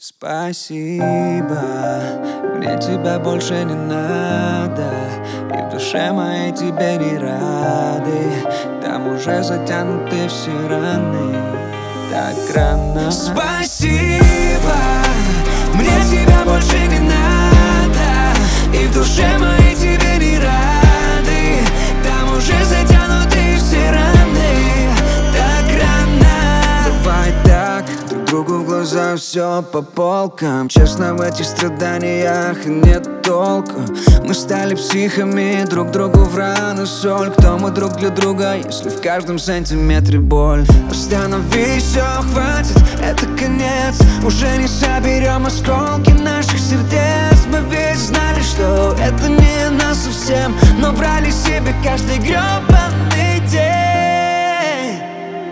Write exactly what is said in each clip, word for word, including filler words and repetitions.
Спасибо, мне тебя больше не надо, и в душе моей тебе не рады. Там уже затянуты все раны, так рано. Спасибо, мне тебя больше не надо, и в душе моей тебе не рады. Там уже затянуты все раны, так рано. Давай так, друг другу в глаза все по полкам. Честно, в этих страданиях нет толку. Мы стали психами, друг другу в раны соль. Кто мы друг для друга, если в каждом сантиметре боль? Остановись, все, хватит, это конец. Уже не соберем осколки наших сердец. Мы ведь знали, что это не нас совсем, но брали себе каждый гребаный день.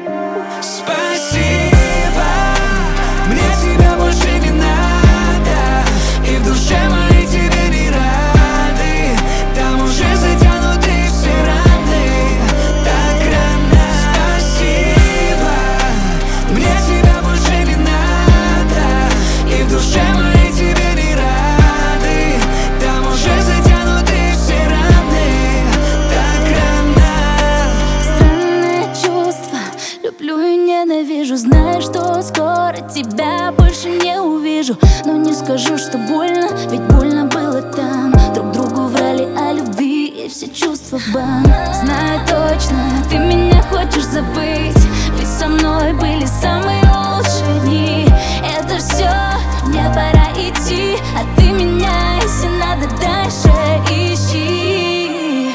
Спасибо, мне тебя больше не надо, и в душе моей тебе не рады. Там уже затянуты все раны, так рано. Спасибо, мне тебя больше не надо, и в душе моей тебе не рады. Там уже затянуты все раны, так рано. Странные чувства, люблю и ненавижу. Знаю, что скоро тебя больше не увижу, но не скажу, что больно, ведь больно было там. Друг другу врали о любви, и все чувства в бан. Знаю точно, ты меня хочешь забыть, ведь со мной были самые лучшие дни. Это все, мне пора идти, а ты меня, если надо, дальше ищи.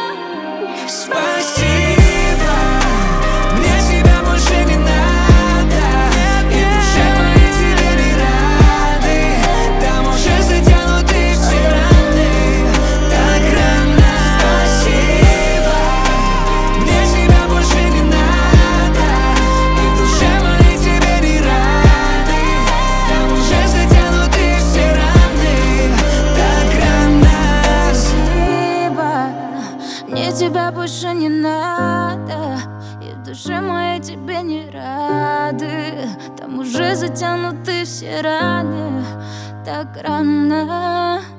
Спасибо, мне тебя больше не надо, и в душе моей тебе не рады. Там уже затянуты все раны, так рано. Спасибо, мне тебя больше не надо, и в душе моей тебе не рады. Там уже затянуты все раны, так рано. Спасибо, мне тебя больше не надо, и в душе моей тебе не рады. Там уже затянуты все раны, так рано.